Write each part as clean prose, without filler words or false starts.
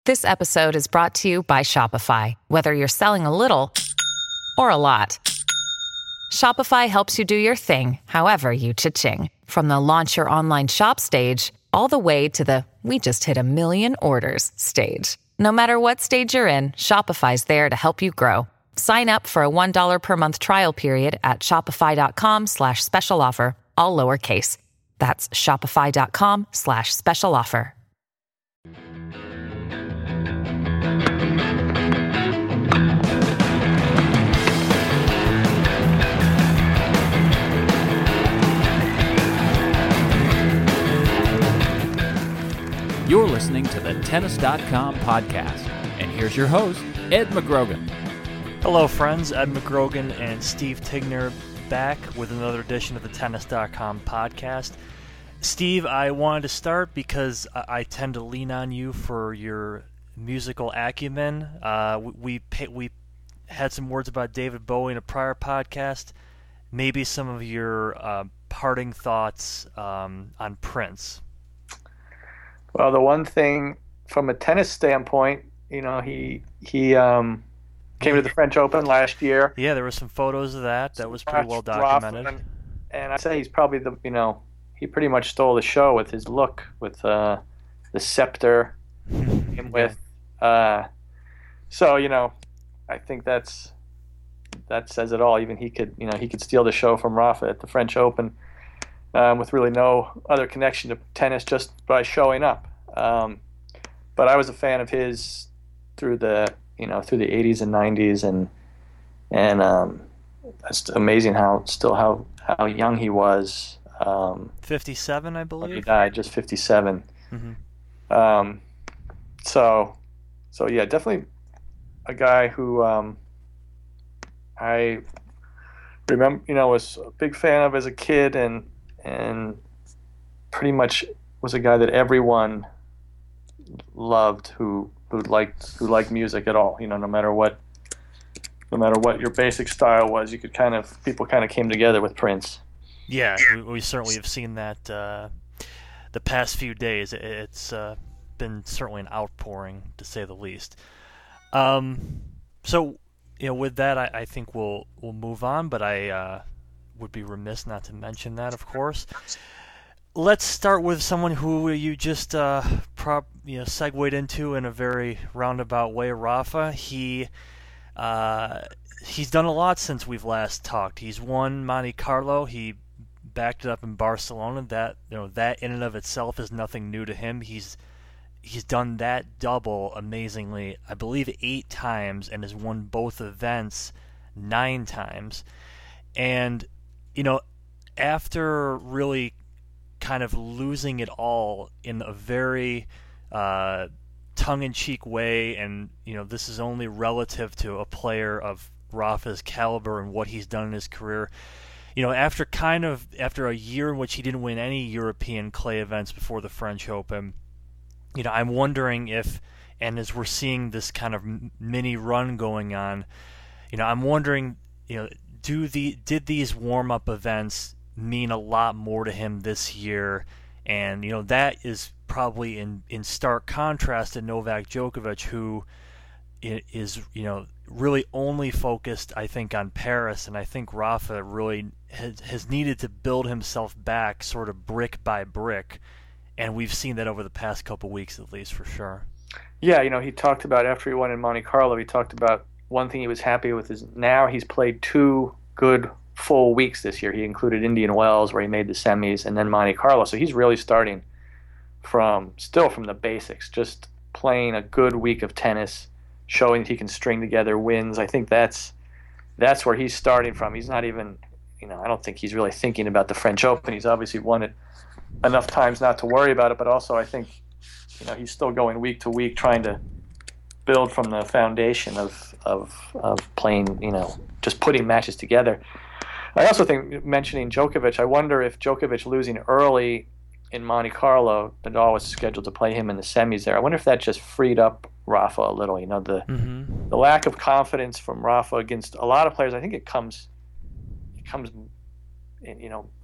This episode is brought to you by Shopify. Whether you're selling a little or a lot, Shopify helps you do your thing, however you cha-ching. From the launch your online shop stage, all the way to the we just hit 1 million orders stage. No matter what stage you're in, Shopify's there to help you grow. Sign up for a $1 per month trial period at shopify.com/special offer, all lowercase. That's shopify.com/special offer. You're listening to the Tennis.com podcast, and here's your host, Ed McGrogan. Hello, friends. Ed McGrogan and Steve Tigner back with another edition of the Tennis.com podcast. Steve, I wanted to start because I tend to lean on you for your musical acumen. We had some words about David Bowie in a prior podcast. Maybe some of your parting thoughts on Prince. Well, the one thing from a tennis standpoint, you know, he came to the French Open last year. Yeah, there were some photos of that. That was pretty well documented. And I'd say he's probably he pretty much stole the show with his look, with the scepter, so I think that says it all. Even he could steal the show from Rafa at the French Open. With really no other connection to tennis, just by showing up. But I was a fan of his through the 80s and 90s, and it's amazing how young he was. 57, I believe. He died just 57. Mm-hmm. So yeah, definitely a guy who I remember, was a big fan of as a kid, and pretty much was a guy that everyone loved who liked music at all. No matter what your basic style was, people kind of came together with Prince. Yeah, we certainly have seen that the past few days. It's been certainly an outpouring, to say the least. So with that, I think we'll move on, but I would be remiss not to mention that, of course. Let's start with someone who you just segued into in a very roundabout way, Rafa. He's done a lot since we've last talked. He's won Monte Carlo. He backed it up in Barcelona. That in and of itself is nothing new to him. He's done that double amazingly, I believe 8 times, and has won both events 9 times. And after really kind of losing it all in a very tongue-in-cheek way, and this is only relative to a player of Rafa's caliber and what he's done in his career. After a year in which he didn't win any European clay events before the French Open, I'm wondering if, and as we're seeing this kind of mini run going on, I'm wondering, did these warm-up events mean a lot more to him this year? And that is probably in stark contrast to Novak Djokovic, who is really only focused, I think, on Paris. And I think Rafa really has needed to build himself back sort of brick by brick, and we've seen that over the past couple weeks at least, for sure. Yeah, he talked about, after he won in Monte Carlo, he talked about one thing he was happy with is now he's played 2 good full weeks this year. He included Indian Wells, where he made the semis, and then Monte Carlo. So he's really starting from the basics, just playing a good week of tennis, showing that he can string together wins. I think that's where he's starting from. He's not even, I don't think he's really thinking about the French Open. He's obviously won it enough times not to worry about it, but also I think, he's still going week to week, trying to build from the foundation of playing, just putting matches together. I also think, mentioning Djokovic, I wonder if Djokovic losing early in Monte Carlo, Nadal was scheduled to play him in the semis there. I wonder if that just freed up Rafa a little. The lack of confidence from Rafa against a lot of players, I think it comes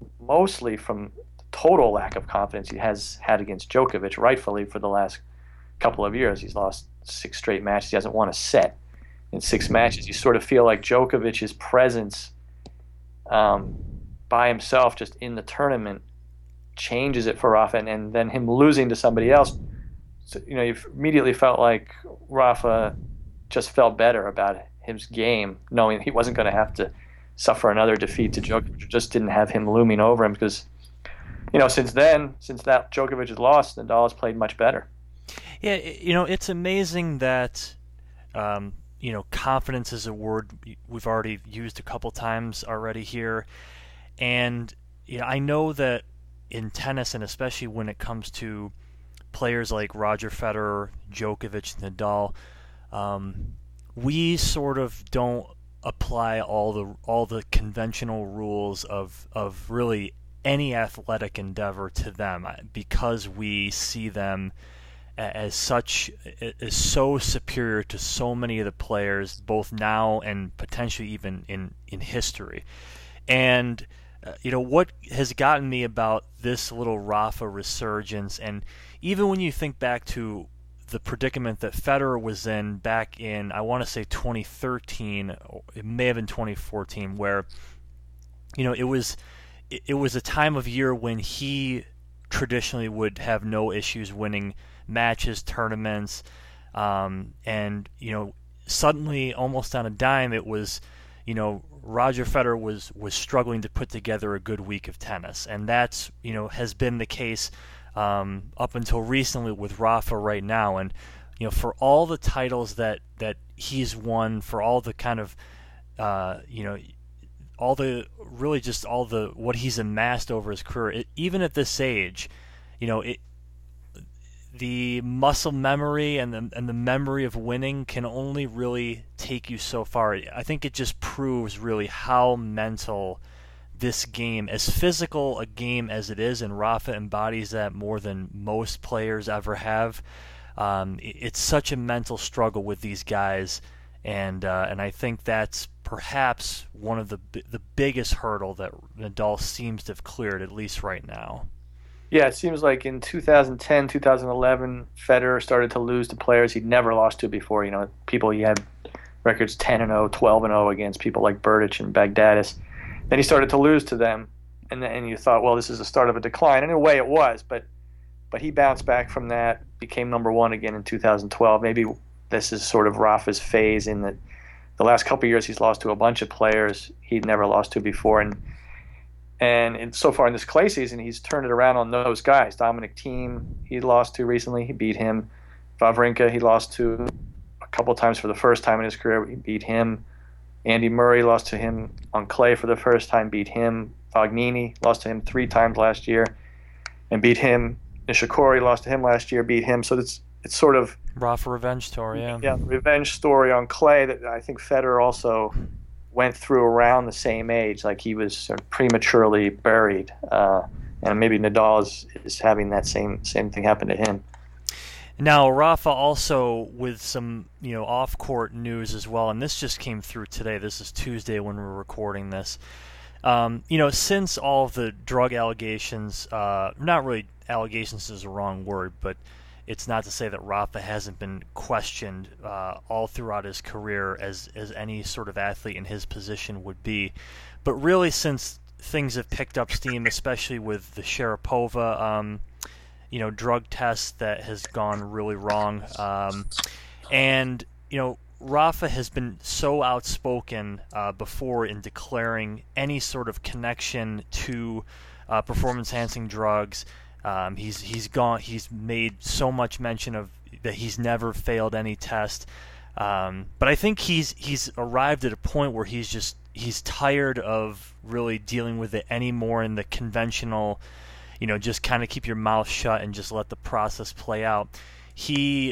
mostly from the total lack of confidence he has had against Djokovic, rightfully, for the last couple of years. He's lost 6 straight matches. He hasn't won a set in 6 matches. You sort of feel like Djokovic's presence by himself just in the tournament changes it for Rafa, and then him losing to somebody else, so, you immediately felt like Rafa just felt better about his game, knowing he wasn't going to have to suffer another defeat to Djokovic. Just didn't have him looming over him because, since that Djokovic has lost, Nadal has played much better. Yeah, it's amazing that, confidence is a word we've already used a couple times already here. And, I know that in tennis, and especially when it comes to players like Roger Federer, Djokovic, Nadal, we sort of don't apply all the conventional rules of really any athletic endeavor to them, because we see them as so superior to so many of the players, both now and potentially even in history. And what has gotten me about this little Rafa resurgence, and even when you think back to the predicament that Federer was in back in, I want to say 2013, it may have been 2014, where it was a time of year when he traditionally would have no issues winning matches, tournaments, and suddenly, almost on a dime, it was Roger Federer was struggling to put together a good week of tennis, and that's has been the case up until recently with Rafa right now. And for all the titles that he's won, for all the kind of all the what he's amassed over his career, even at this age, the muscle memory and the memory of winning can only really take you so far. I think it just proves really how mental this game, as physical a game as it is, and Rafa embodies that more than most players ever have. It's such a mental struggle with these guys, and I think that's perhaps one of the biggest hurdle that Nadal seems to have cleared, at least right now. Yeah, it seems like in 2010, 2011, Federer started to lose to players he'd never lost to before. People he had records 10-0, 12-0 against, people like Berdych and Bagdatis. Then he started to lose to them, and you thought, well, this is the start of a decline. And in a way it was, but he bounced back from that, became number one again in 2012. Maybe this is sort of Rafa's phase in that the last couple of years he's lost to a bunch of players he'd never lost to before. And so far in this clay season, he's turned it around on those guys. Dominic Thiem, he lost to recently. He beat him. Wawrinka, he lost to a couple times for the first time in his career. He beat him. Andy Murray lost to him on clay for the first time, beat him. Fognini lost to him 3 times last year and beat him. Nishikori lost to him last year, beat him. So it's sort of Rafa revenge story, yeah. Yeah, revenge story on clay that I think Federer also went through around the same age, like he was sort of prematurely buried, and maybe Nadal is having that same thing happen to him. Now, Rafa also with some off-court news as well, and this just came through today. This is Tuesday when we're recording this. Since all of the drug allegations, not really allegations is the wrong word, but it's not to say that Rafa hasn't been questioned all throughout his career as any sort of athlete in his position would be. But really, since things have picked up steam, especially with the Sharapova, drug test that has gone really wrong, and Rafa has been so outspoken before in declaring any sort of connection to performance-enhancing drugs. He's made so much mention of that he's never failed any test, but I think he's arrived at a point where he's tired of really dealing with it anymore in the conventional, just kind of keep your mouth shut and just let the process play out. He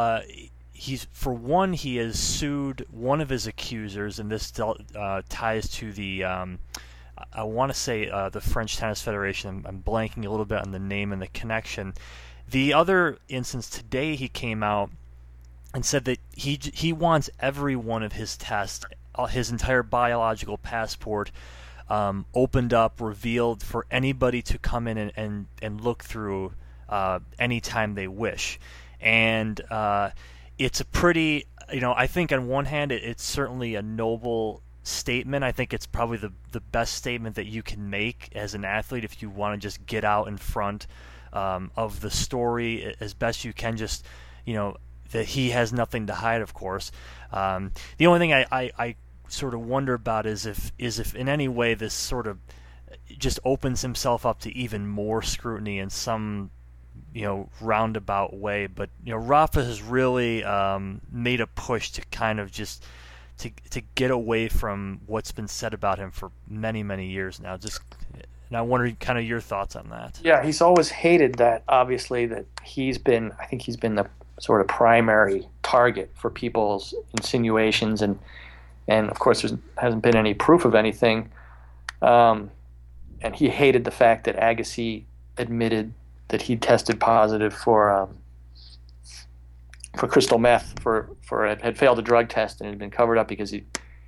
has sued one of his accusers, and this ties to the I want to say the French Tennis Federation. I'm blanking a little bit on the name and the connection. The other instance today, he came out and said that he wants every one of his tests, his entire biological passport, opened up, revealed for anybody to come in and look through anytime they wish. And it's a pretty, I think on one hand it's certainly a noble statement. I think it's probably the best statement that you can make as an athlete if you want to just get out in front of the story as best you can, just, that he has nothing to hide, of course. The only thing I sort of wonder about is if in any way this sort of just opens himself up to even more scrutiny in some roundabout way. But Rafa has really made a push to kind of just to get away from what's been said about him for many, many years now. And I wonder kind of your thoughts on that. Yeah, he's always hated that, obviously, that I think he's been the sort of primary target for people's insinuations, and of course there hasn't been any proof of anything. And he hated the fact that Agassi admitted that he tested positive for crystal meth, had failed a drug test and had been covered up because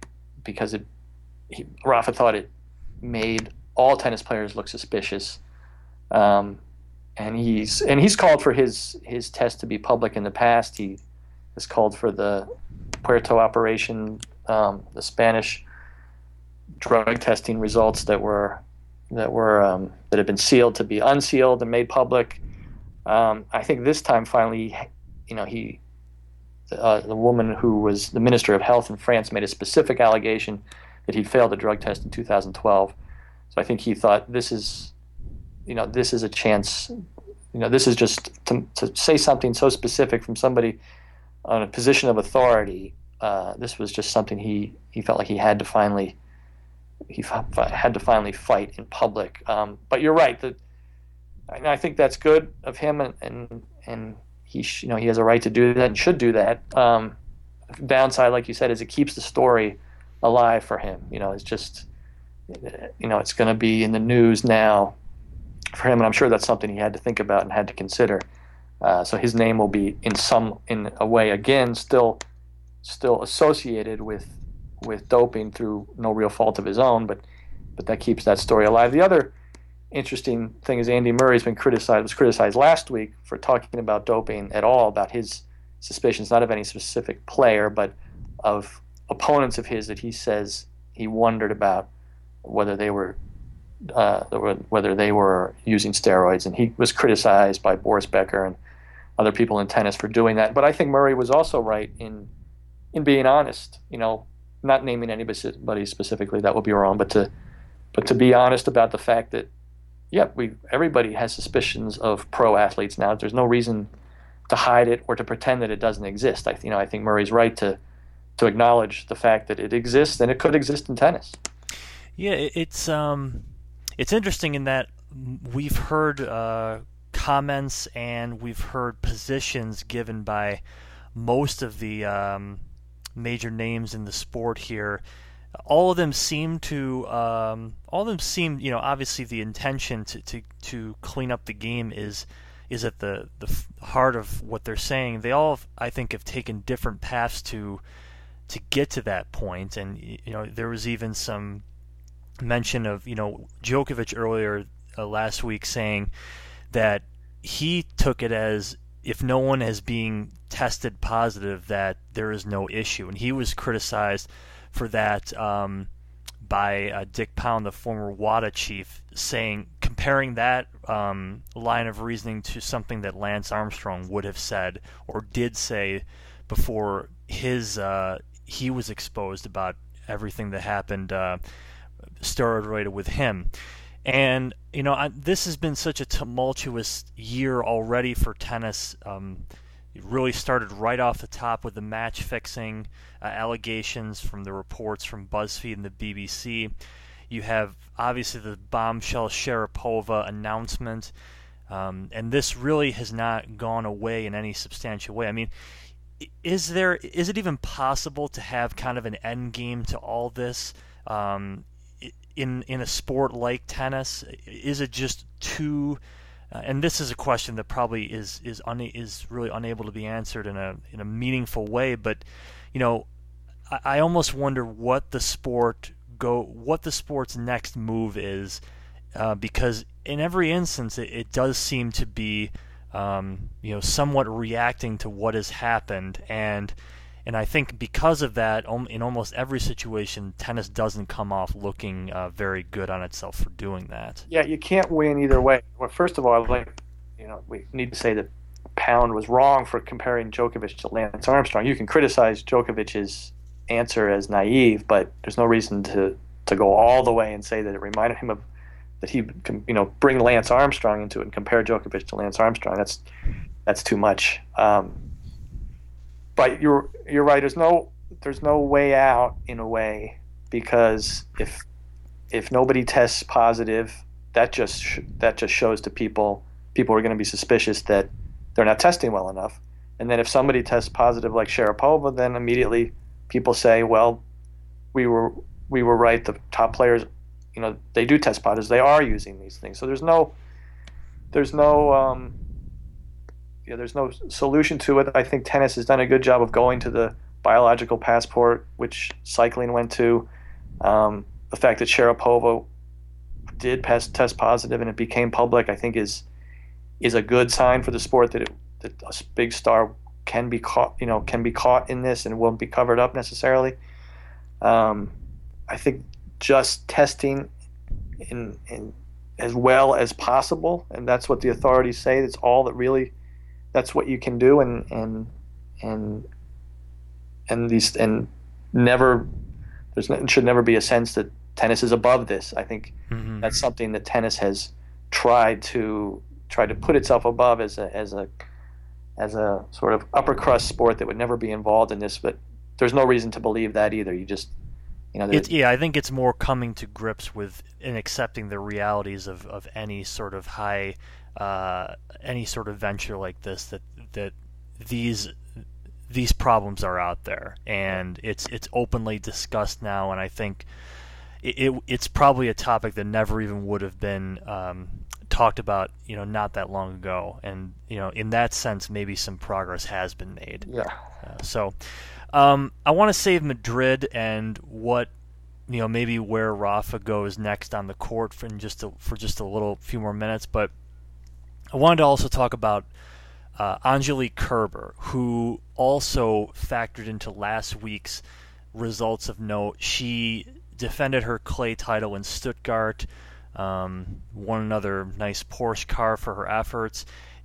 Rafa thought it made all tennis players look suspicious. And he's called for his test to be public in the past. He has called for the Puerto operation, the Spanish drug testing results that had been sealed to be unsealed and made public. I think this time finally, the woman who was the Minister of Health in France made a specific allegation that he'd failed a drug test in 2012. So I think he thought this is a chance. This is just to say something so specific from somebody on a position of authority. This was just something he felt like he had to finally fight in public. But you're right. I think that's good of him, and he has a right to do that and should do that. Downside, like you said, is it keeps the story alive for him. It's just it's going to be in the news now for him, and I'm sure that's something he had to think about and had to consider. So his name will be in a way again still associated with doping through no real fault of his own, but that keeps that story alive. The other interesting thing is Andy Murray was criticized last week for talking about doping at all, about his suspicions, not of any specific player, but of opponents of his that he says he wondered about whether they were using steroids, and he was criticized by Boris Becker and other people in tennis for doing that. But I think Murray was also right in being honest. Not naming anybody specifically, that would be wrong, but to be honest about the fact that everybody has suspicions of pro athletes now. There's no reason to hide it or to pretend that it doesn't exist. I think Murray's right to acknowledge the fact that it exists, and it could exist in tennis. Yeah, it's interesting in that we've heard comments and we've heard positions given by most of the major names in the sport here. All of them seem, obviously the intention to clean up the game is at the heart of what they're saying. They all, I think, have taken different paths to get to that point. And there was even some mention of Djokovic earlier last week saying that he took it as if no one is being tested positive that there is no issue, and he was criticized for that by Dick Pound, the former WADA chief, comparing that line of reasoning to something that Lance Armstrong would have said or did say before he was exposed about everything that happened steroid-related with him. And this has been such a tumultuous year already for tennis. It really started right off the top with the match fixing allegations from the reports from BuzzFeed and the BBC. You have obviously the bombshell Sharapova announcement, and this really has not gone away in any substantial way. I mean, is it even possible to have kind of an end game to all this in a sport like tennis? Is it just too? And this is a question that probably is really unable to be answered in a meaningful way. But I almost wonder what the sport's next move is, because in every instance it does seem to be somewhat reacting to what has happened, and I think because of that, in almost every situation, tennis doesn't come off looking very good on itself for doing that. Yeah, you can't win either way. Well, first of all, we need to say that Pound was wrong for comparing Djokovic to Lance Armstrong. You can criticize Djokovic's answer as naive, but there's no reason to go all the way and say that it reminded him of that he can bring Lance Armstrong into it and compare Djokovic to Lance Armstrong. That's too much. But you're right. There's no way out in a way, because if nobody tests positive, that just shows to people are going to be suspicious that they're not testing well enough. And then if somebody tests positive like Sharapova, then immediately people say, well, we were right. The top players, they do test positive. They are using these things. So there's no solution to it. I think tennis has done a good job of going to the biological passport, which cycling went to. The fact that Sharapova did test positive and it became public, I think is a good sign for the sport that a big star can be caught in this and won't be covered up necessarily. I think just testing in as well as possible, and that's what the authorities say. That's all that really. That's what you can do, and should never be a sense that tennis is above this. I think that's something that tennis has tried to put itself above as a sort of upper crust sport that would never be involved in this. But there's no reason to believe that either. You just I think it's more coming to grips with and accepting the realities of any sort of high. Any sort of venture like this, that these problems are out there, and it's openly discussed now, and I think it's probably a topic that never even would have been talked about, not that long ago, and in that sense, maybe some progress has been made. Yeah. I want to save Madrid and what. Maybe where Rafa goes next on the court for just a few more minutes, but I wanted to also talk about Angelique Kerber, who also factored into last week's results of note. She defended her clay title in Stuttgart, won another nice Porsche car for her efforts.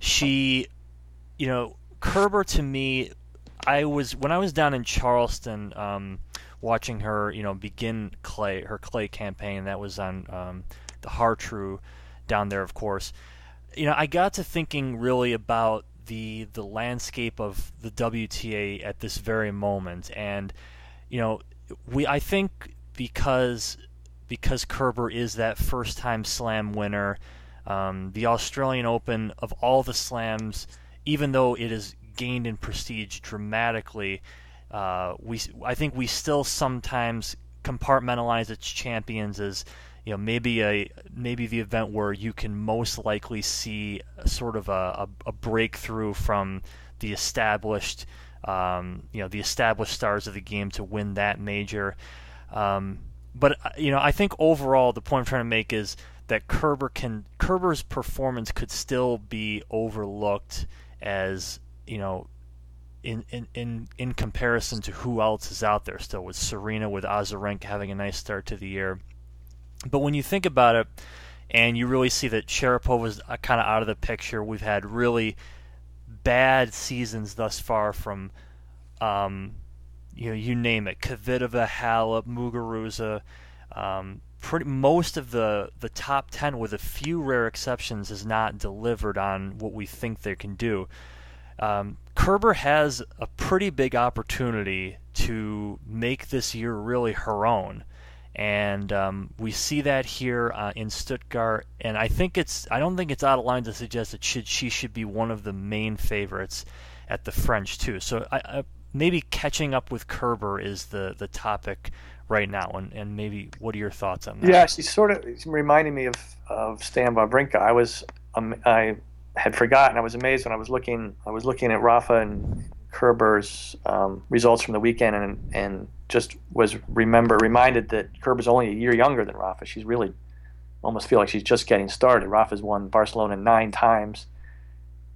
Kerber, to me, when I was down in Charleston watching her, begin her clay campaign. That was on the Hartrue down there, of course. I got to thinking really about the landscape of the WTA at this very moment, and I think because Kerber is that first-time Slam winner, the Australian Open, of all the Slams, even though it has gained in prestige dramatically, I think we still sometimes compartmentalize its champions as maybe the event where you can most likely see sort of a breakthrough from the established stars of the game to win that major. But I think overall the point I'm trying to make is that Kerber's performance could still be overlooked as in comparison to who else is out there still, with Serena, with Azarenka having a nice start to the year. But when you think about it, and you really see that Sharapova's kind of out of the picture, we've had really bad seasons thus far from, you name it, Kvitova, Halep, Muguruza. Most of the top 10, with a few rare exceptions, has not delivered on what we think they can do. Kerber has a pretty big opportunity to make this year really her own. And we see that here in Stuttgart, and I don't think it's out of line to suggest that she should be one of the main favorites at the French too. So maybe catching up with Kerber is the topic right now, and maybe what are your thoughts on that? Yeah, she's reminding me of Stan Wawrinka. I had forgotten. I was amazed when I was looking at Rafa and Kerber's results from the weekend, and just was reminded that Kerber's only a year younger than Rafa. She's really almost feel like she's just getting started. Rafa's won Barcelona 9 times.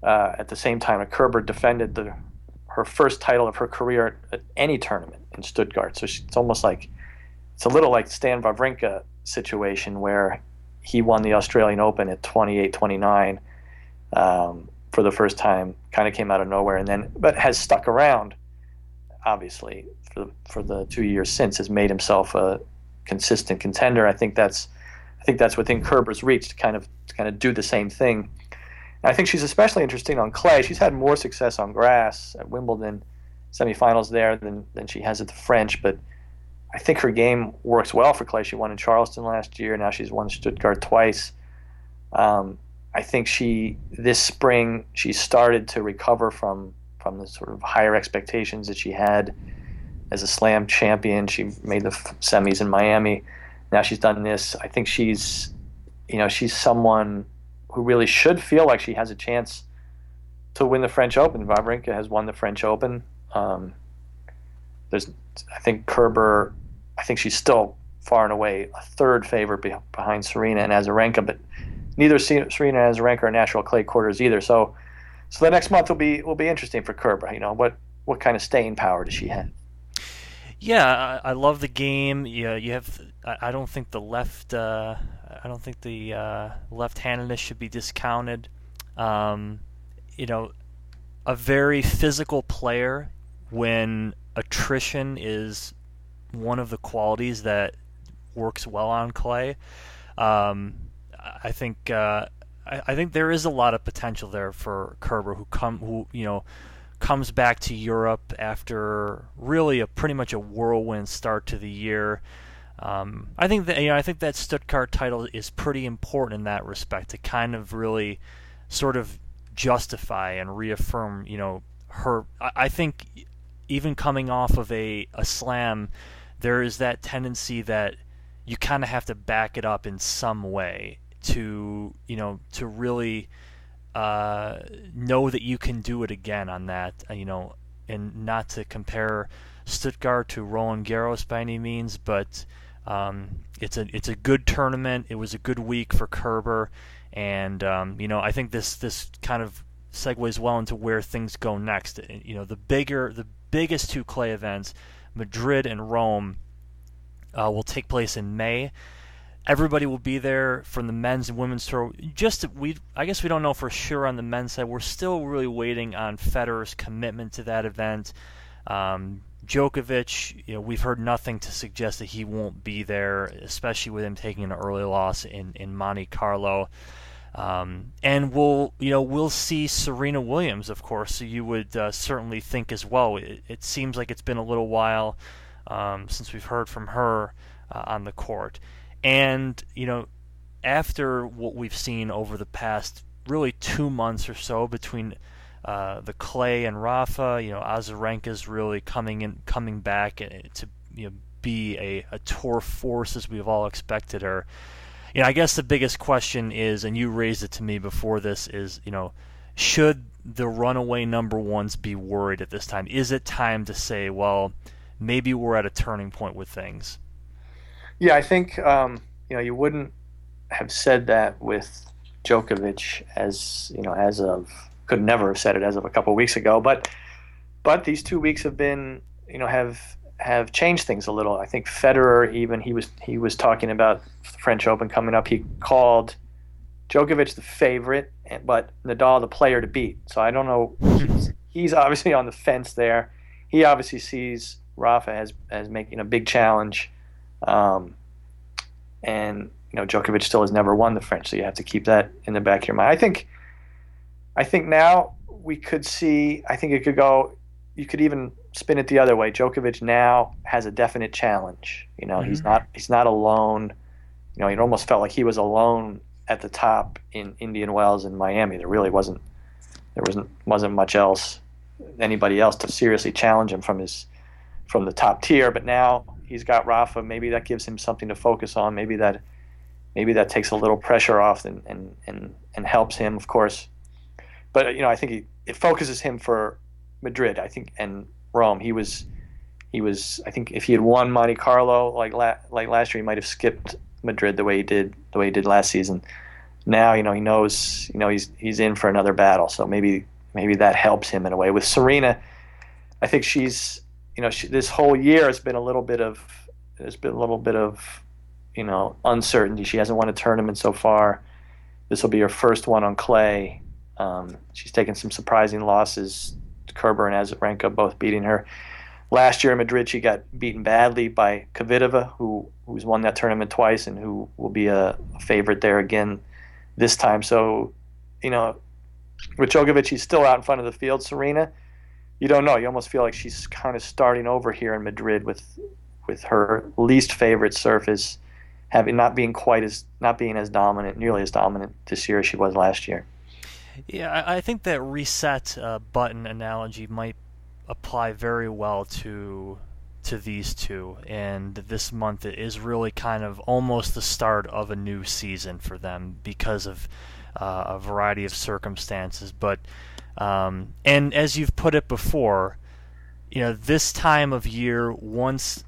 at the same time, Kerber defended her first title of her career at any tournament in Stuttgart. So it's almost like, it's a little like Stan Wawrinka situation where he won the Australian Open at 28, 29 for the first time, kind of came out of nowhere, but has stuck around, obviously, for the 2 years since, has made himself a consistent contender. I think that's within Kerber's reach to kind of do the same thing. And I think she's especially interesting on clay. She's had more success on grass at Wimbledon semifinals there than she has at the French, but I think her game works well for clay. She won in Charleston last year. Now she's won Stuttgart twice. I think this spring she started to recover from the sort of higher expectations that she had as a Slam champion. She made the semis in Miami. Now she's done this. I think she's someone who really should feel like she has a chance to win the French Open. Wawrinka has won the French Open. I think Kerber, I think she's still far and away a third favorite behind Serena and Azarenka, but neither Serena and Azarenka are natural clay quarters either. So the next month will be interesting for Kerber. What kind of staying power does she have? Yeah, I love the game. Yeah, you have. I don't think the left-handedness should be discounted. A very physical player, when attrition is one of the qualities that works well on clay. I think there is a lot of potential there for Kerber, who comes back to Europe after really pretty much a whirlwind start to the year. I think that Stuttgart title is pretty important in that respect, to kind of really sort of justify and reaffirm, her. I think even coming off of a slam, there is that tendency that you kind of have to back it up in some way to really know that you can do it again on that, and not to compare Stuttgart to Roland Garros by any means, but it's a good tournament. It was a good week for Kerber, and I think this kind of segues well into where things go next. The biggest two clay events, Madrid and Rome, will take place in May. Everybody will be there from the men's and women's tour. I guess we don't know for sure on the men's side. We're still really waiting on Federer's commitment to that event. Djokovic, we've heard nothing to suggest that he won't be there, especially with him taking an early loss in Monte Carlo. And we'll see Serena Williams, of course. So you would certainly think as well. It seems like it's been a little while since we've heard from her on the court. And, after what we've seen over the past really 2 months or so between the clay and Rafa, Azarenka's really coming back to be a tour force as we've all expected her. I guess the biggest question is, and you raised it to me before this, is, should the runaway number ones be worried at this time? Is it time to say, well, maybe we're at a turning point with things? Yeah, I think you wouldn't have said that with Djokovic could never have said it as of a couple of weeks ago. But these 2 weeks have been have changed things a little. I think Federer, even he was talking about the French Open coming up. He called Djokovic the favorite, but Nadal the player to beat. So I don't know. He's obviously on the fence there. He obviously sees Rafa as making a big challenge. And Djokovic still has never won the French, so you have to keep that in the back of your mind. I think now we could see. I think it could go. You could even spin it the other way. Djokovic now has a definite challenge. Mm-hmm. He's not alone. It almost felt like he was alone at the top in Indian Wells and Miami. There really wasn't much else, anybody else to seriously challenge him from the top tier. But now he's got Rafa. Maybe that gives him something to focus on. Maybe that takes a little pressure off and helps him, of course. But I think it focuses him for Madrid. I think, and Rome. He was. I think if he had won Monte Carlo like last year, he might have skipped Madrid the way he did last season. now, he knows, he's in for another battle. So maybe that helps him in a way. With Serena, I think she's, this whole year there's been a little bit of uncertainty. She hasn't won a tournament so far. This will be her first one on clay. She's taken some surprising losses. Kerber and Azarenka both beating her. Last year in Madrid, she got beaten badly by Kvitova, who's won that tournament twice and who will be a favorite there again this time. So, with Djokovic, she's still out in front of the field. Serena, you don't know. You almost feel like she's kind of starting over here in Madrid with her least favorite surface, not being as dominant, nearly as dominant this year as she was last year. Yeah, I think that reset button analogy might apply very well to these two, and this month is really kind of almost the start of a new season for them because of a variety of circumstances. But and as you've put it before, this time of year, once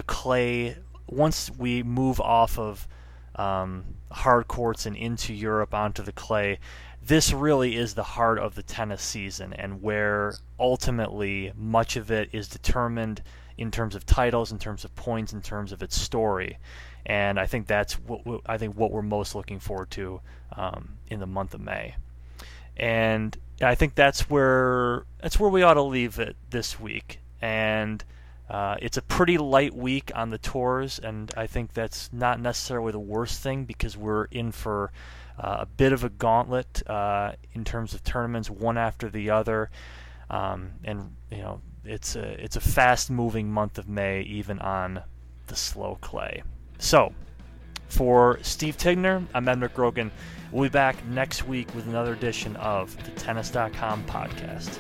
we move off of hard courts and into Europe onto the clay, this really is the heart of the tennis season, and where ultimately much of it is determined in terms of titles, in terms of points, in terms of its story. And I think that's what we're most looking forward to in the month of May. And I think that's where we ought to leave it this week. And it's a pretty light week on the tours, and I think that's not necessarily the worst thing, because we're in for a bit of a gauntlet in terms of tournaments, one after the other, and it's a fast-moving month of May, even on the slow clay. So, for Steve Tigner, I'm Ed McGrogan. We'll be back next week with another edition of the Tennis.com podcast.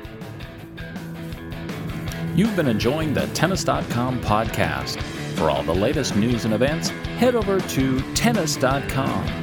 You've been enjoying the Tennis.com podcast. For all the latest news and events, head over to Tennis.com.